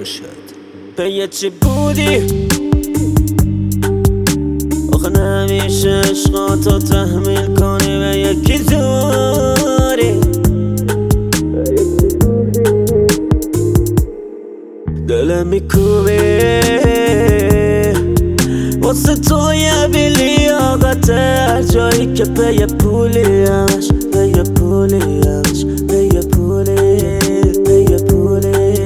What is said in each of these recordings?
شد به چی بودی؟ آخه نمیشه عشقاتو تحمیل کنی به یکی زوری. دلم میکوبی واسه تو یه بیلیاقت هر جایی که به پولیش به پولیش به پولی.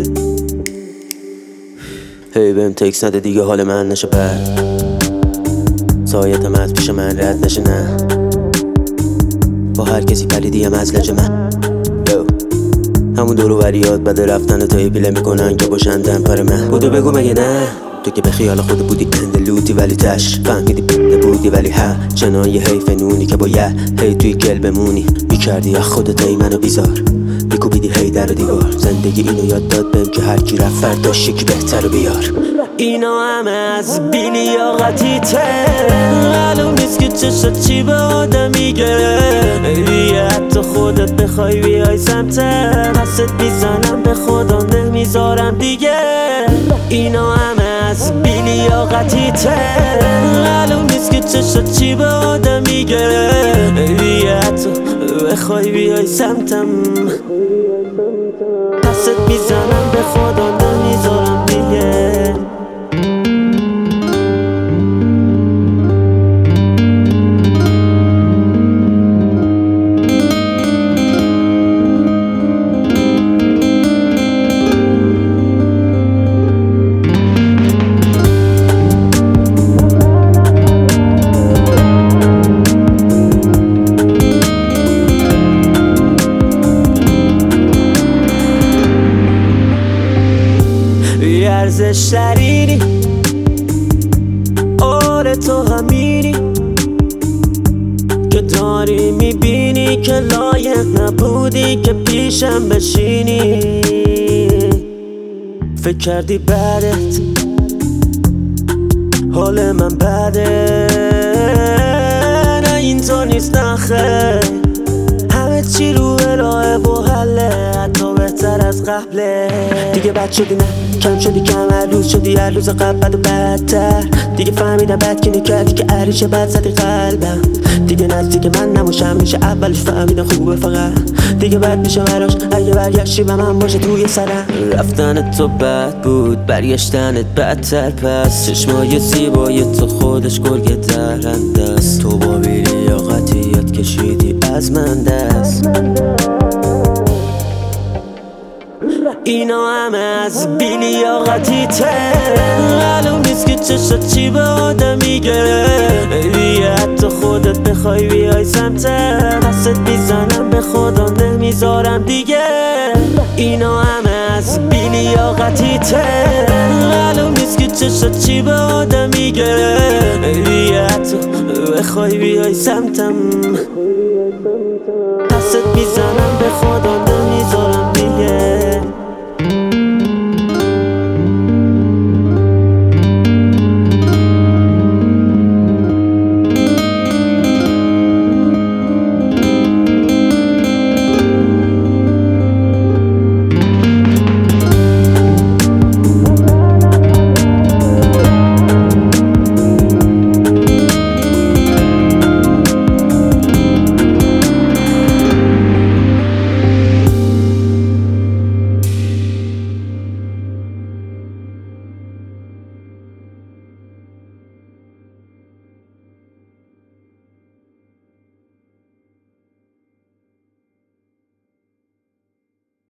هی بهم تکس نده دیگه حال من نشه بد، سایتم از پیش من رد نشه نه، با هر کسی پریدیم از لج من. همون دورو وریاد بده رفتن تایی پیله میکنن که باشن تمپر من. بودو بگو مگه نه تو که به خیال خود بودی اندلوتی ولی تش فهمیدی بودی ولی ها چنان یه حیف نونی که باید هی توی گل بمونی. میکردی از خودت ای منو بیزار، میکوبیدی هی در و دیوار. زندگی اینو یاد داد بهم که هر کی رفت فرداش یکی بهتر رو بیار. اینا همه از بیلیاقتیته، معلوم نیست که چشت چی به آدم میگه. دیگه حتی خودت بخوای بیای سمتم دستت میزنم به خدا نمیذارم دیگه. اینا همه از بیلیاقتیته، معلوم نیست که چشت چی به آدم میگه. دیگه حتی بخوای بیای سمتم دستت میزنم به خدا نمیذارم دیگه. ارزش دریدی آره تو همینی که داری میبینی که لایق نبودی که پیشم بشینی. فکر کردی بعدت حال من بده، نه اینطور نیست نخیر. همه چی رو الهه و حله، حتی بهتر از قبله. دیگه بد شدی نه کم شدی کم، هر روز شدی هر روز قبل بد و بدتر. دیگه فهمیدم بد که نکردی که عریشه بد زدی قلبم. دیگه نزدیک من نموشم میشه اولش فهمیدم خوبه فقط دیگه بد میشه براش اگه برگشتی به من باشه توی سرم. رفتن تو بد بود برگشتنت بدتر، پس چشمای زیبای تو خودش گرگه درنده است. تو با بیلیاقتیت کشیدی از من دست. اینا همه از بیلیاقتیته، معلوم نیست که چشت چی به آدم میگه. دیگه حتی خودت بخوای بیای سمتم دستت میزنم به خدا نمیذارم دیگه. اینا همه از بیلیاقتیته، معلوم نیست که چشت چی به آدم میگه. دیگه حتی بخوای بیای سمتم